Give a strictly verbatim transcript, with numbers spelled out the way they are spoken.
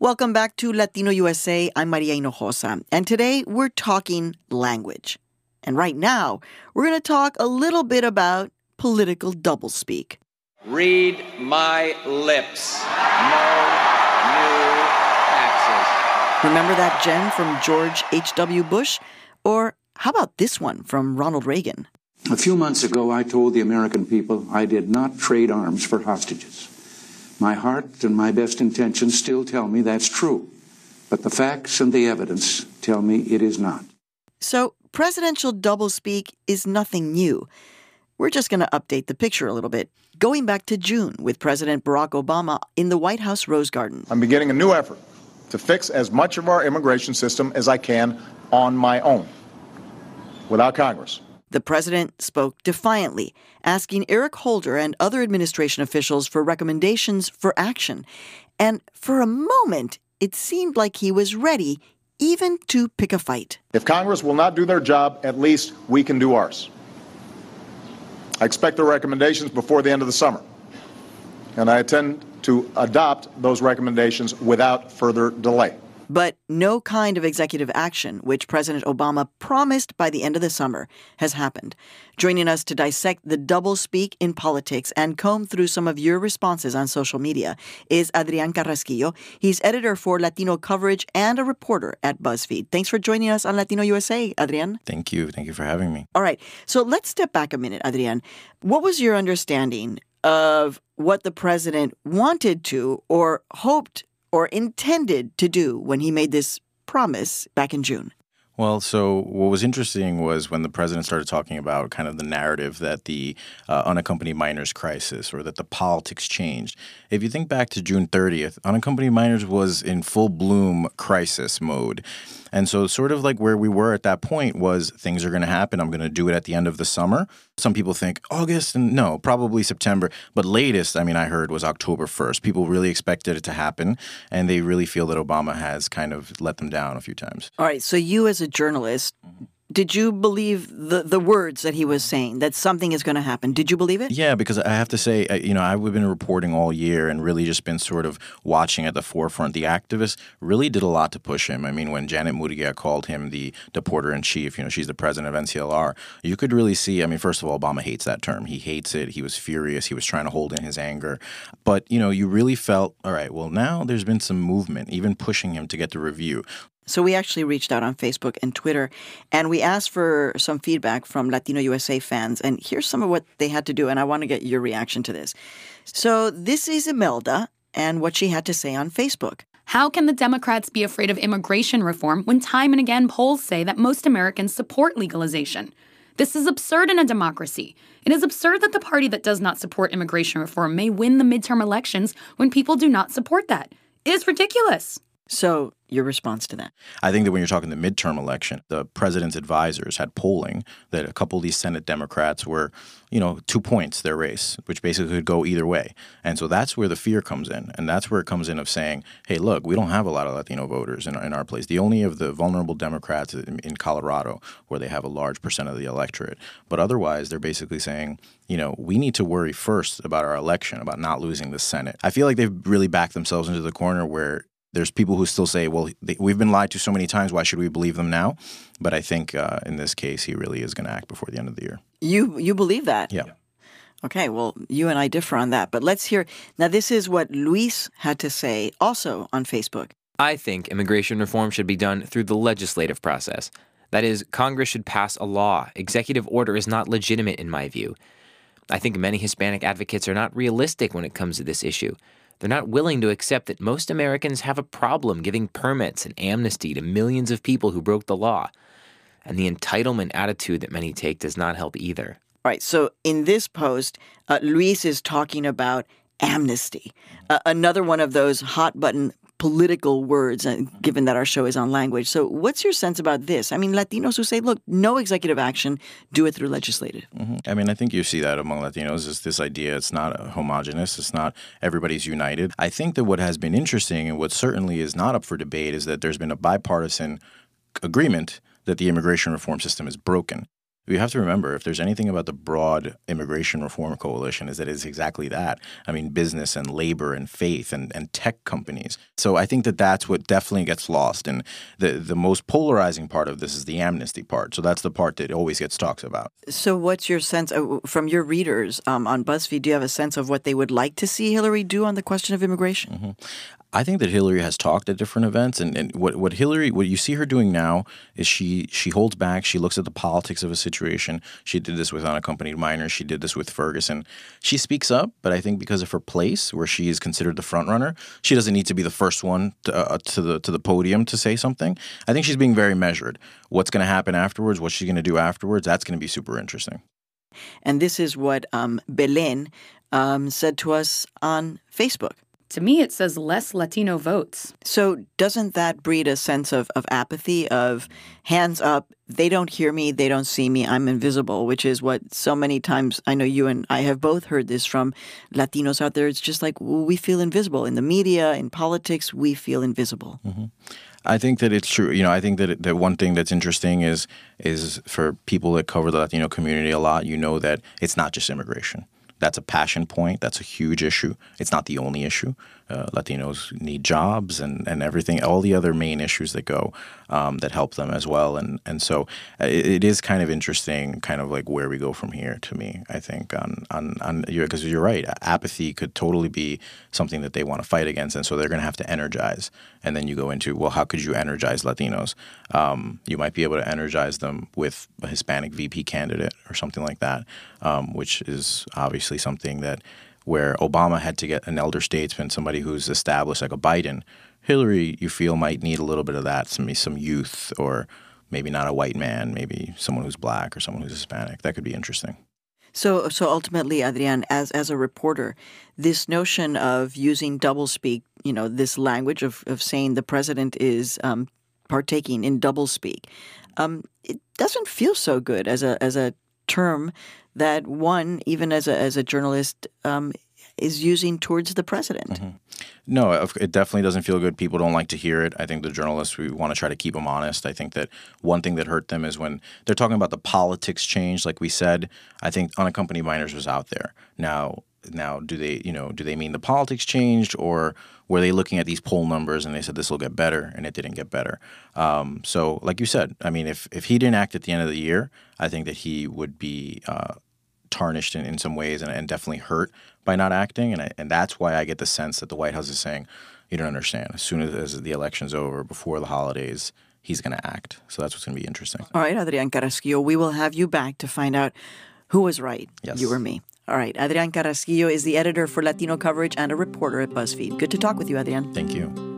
Welcome back to Latino U S A. I'm Maria Hinojosa, and today we're talking language. And right now, we're going to talk a little bit about political doublespeak. Read my lips. No new taxes. Remember that gem from George H W. Bush? Or how about this one from Ronald Reagan? A few months ago, I told the American people I did not trade arms for hostages. My heart and my best intentions still tell me that's true, but the facts and the evidence tell me it is not. So presidential doublespeak is nothing new. We're just going to update the picture a little bit, going back to June with President Barack Obama in the White House Rose Garden. I'm beginning a new effort to fix as much of our immigration system as I can on my own, without Congress. The president spoke defiantly, asking Eric Holder and other administration officials for recommendations for action. And for a moment, it seemed like he was ready even to pick a fight. If Congress will not do their job, at least we can do ours. I expect the recommendations before the end of the summer, and I intend to adopt those recommendations without further delay. But no kind of executive action, which President Obama promised by the end of the summer, has happened. Joining us to dissect the doublespeak in politics and comb through some of your responses on social media is Adrian Carrasquillo. He's editor for Latino coverage and a reporter at BuzzFeed. Thanks for joining us on Latino U S A, Adrian. Thank you. Thank you for having me. All right. So let's step back a minute, Adrian. What was your understanding of what the president wanted to or hoped or intended to do when he made this promise back in June? Well, so what was interesting was when the president started talking about kind of the narrative that the uh, unaccompanied minors crisis or that the politics changed. If you think back to June thirtieth, unaccompanied minors was in full bloom crisis mode. And so sort of like where we were at that point was things are going to happen. I'm going to do it at the end of the summer. Some people think August, and no, probably September. But latest, I mean, I heard was October first. People really expected it to happen, and they really feel that Obama has kind of let them down a few times. All right. So you as a journalist, did you believe the, the words that he was saying, that something is going to happen? Did you believe it? Yeah, because I have to say, you know, I've been reporting all year and really just been sort of watching at the forefront. The activists really did a lot to push him. I mean, when Janet Murguía called him the deporter-in-chief, you know, she's the president of N C L R, you could really see, I mean, first of all, Obama hates that term. He hates it. He was furious. He was trying to hold in his anger. But, you know, you really felt, all right, well, now there's been some movement, even pushing him to get the review. So we actually reached out on Facebook and Twitter, and we asked for some feedback from Latino U S A fans. And here's some of what they had to do, and I want to get your reaction to this. So this is Imelda and what she had to say on Facebook. How can the Democrats be afraid of immigration reform when time and again polls say that most Americans support legalization? This is absurd in a democracy. It is absurd that the party that does not support immigration reform may win the midterm elections when people do not support that. It is ridiculous. So your response to that? I think that when you're talking the midterm election, the president's advisors had polling that a couple of these Senate Democrats were, you know, two points their race, which basically could go either way. And so that's where the fear comes in. And that's where it comes in of saying, hey, look, we don't have a lot of Latino voters in, in our place. The only of the vulnerable Democrats in, in Colorado where they have a large percent of the electorate. But otherwise, they're basically saying, you know, we need to worry first about our election, about not losing the Senate. I feel like they've really backed themselves into the corner where there's people who still say, well, they, we've been lied to so many times. Why should we believe them now? But I think uh, in this case, he really is going to act before the end of the year. You you believe that? Yeah. Okay, well, you and I differ on that. But let's hear. Now, this is what Luis had to say also on Facebook. I think immigration reform should be done through the legislative process. That is, Congress should pass a law. Executive order is not legitimate in my view. I think many Hispanic advocates are not realistic when it comes to this issue. They're not willing to accept that most Americans have a problem giving permits and amnesty to millions of people who broke the law. And the entitlement attitude that many take does not help either. All right, so in this post, uh, Luis is talking about amnesty, uh, another one of those hot-button political words, uh, given that our show is on language. So what's your sense about this? I mean, Latinos who say, look, no executive action, do it through legislative. Mm-hmm. I mean, I think you see that among Latinos is this idea it's not homogenous. It's not everybody's united. I think that what has been interesting and what certainly is not up for debate is that there's been a bipartisan agreement that the immigration reform system is broken. We have to remember, if there's anything about the broad immigration reform coalition, is that it's exactly that. I mean, business and labor and faith and, and tech companies. So I think that that's what definitely gets lost. And the, the most polarizing part of this is the amnesty part. So that's the part that always gets talked about. So what's your sense uh, from your readers um, on BuzzFeed? Do you have a sense of what they would like to see Hillary do on the question of immigration? Mm-hmm. I think that Hillary has talked at different events, and, and what, what Hillary, what you see her doing now is she she holds back. She looks at the politics of a situation. She did this with unaccompanied minors. She did this with Ferguson. She speaks up, but I think because of her place, where she is considered the front runner, she doesn't need to be the first one to, uh, to the to the podium to say something. I think she's being very measured. What's going to happen afterwards? What she's going to do afterwards? That's going to be super interesting. And this is what um, Belen um, said to us on Facebook. To me, it says less Latino votes. So doesn't that breed a sense of, of apathy, of hands up, they don't hear me, they don't see me, I'm invisible, which is what so many times, I know you and I have both heard this from Latinos out there. It's just like, well, we feel invisible. In the media, in politics, we feel invisible. Mm-hmm. I think that it's true. You know, I think that it, that one thing that's interesting is is for people that cover the Latino community a lot, you know that it's not just immigration. That's a passion point. That's a huge issue. It's not the only issue. Uh, Latinos need jobs and, and everything, all the other main issues that go um, that help them as well. And and so it, it is kind of interesting, kind of like where we go from here. To me, I think on on on because you're right, apathy could totally be something that they want to fight against, and so they're going to have to energize. And then you go into, well, how could you energize Latinos? Um, you might be able to energize them with a Hispanic V P candidate or something like that, um, which is obviously something that where Obama had to get an elder statesman, somebody who's established like a Biden. Hillary, you feel, might need a little bit of that, some some youth, or maybe not a white man, maybe someone who's black or someone who's Hispanic. That could be interesting. So so ultimately, Adrian, as as a reporter, this notion of using doublespeak, you know, this language of, of saying the president is um, partaking in doublespeak, um, it doesn't feel so good as a as a term that one, even as a as a journalist, um, is using towards the president. Mm-hmm. No, it definitely doesn't feel good. People don't like to hear it. I think the journalists, we want to try to keep them honest. I think that one thing that hurt them is when they're talking about the politics change, like we said. I think unaccompanied minors was out there. Now, now, do they, you know, do they mean the politics changed, or were they looking at these poll numbers and they said this will get better, and it didn't get better? Um, so, like you said, I mean, if if he didn't act at the end of the year, I think that he would be uh, tarnished in, in some ways and, and definitely hurt by not acting. And I, and that's why I get the sense that the White House is saying, you don't understand. As soon as, as the election's over, before the holidays, he's going to act. So that's what's going to be interesting. All right, Adrian Carrasquillo, we will have you back to find out who was right, yes. you or me. All right, Adrian Carrasquillo is the editor for Latino coverage and a reporter at BuzzFeed. Good to talk with you, Adrian. Thank you.